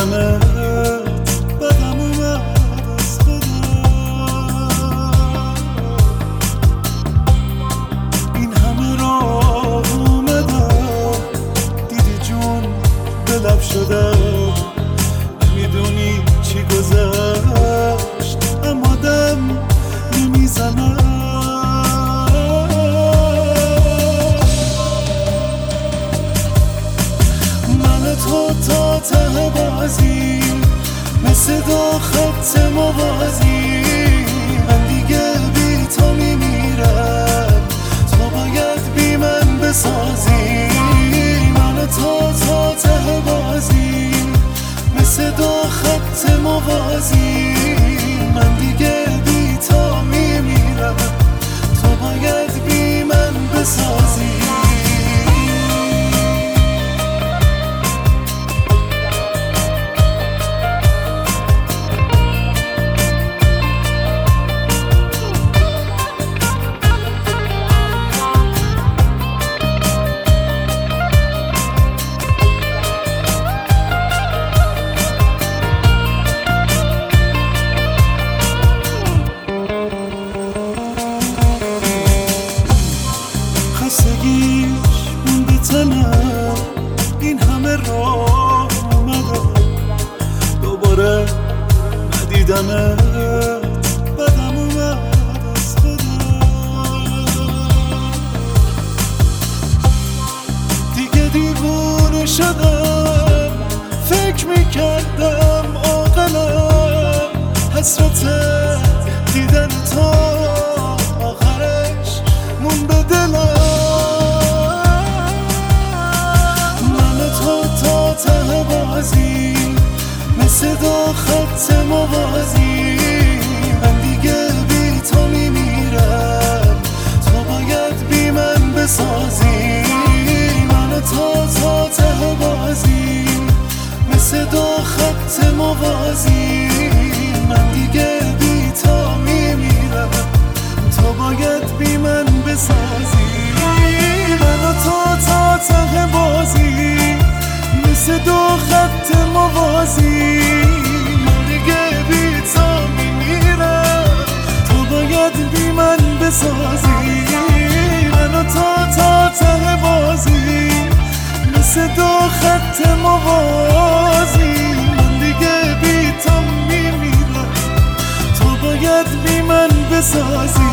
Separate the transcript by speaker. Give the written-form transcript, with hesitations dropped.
Speaker 1: ندیدمت بدم اومد از خودم. این همه راه اومدم دیدی جون به لب شدم، نمیدونی چی گذشت اما دم نمیزنم. من تو تا ته بازی مثل دو خط موازی، من دیگه بی تو میمیرم، تو باید بی من بسازی. من تو تا ته بازی مثل دو خط موازی، من دیگه بی تو میمیرم، تو باید بی من بسازی. خستگیش مونده تنم، این همه راه اومدم دوباره ندیدمت بدم اومد از خودم. دیگه دیوونه شدم، فکر میکردم عاقلم، حسرت دیدن تو آخرش مون به دلم. ته بازی مثل دو خط موازی، من دیگه بی تو میمیرم، تو باید بی من بسازی. من تا ته بازی مثل دو خط موازی، من دیگه بی تو میمیرم، تو باید بی من بسازی. من تا ته بازی مثل دو خط موازی، من دیگه بی تو میمیرم، تو باید بی من بسازی. من تا ته بازی مثل دو خط موازی، من دیگه بی تو میمیرم، تو باید بی من بسازی.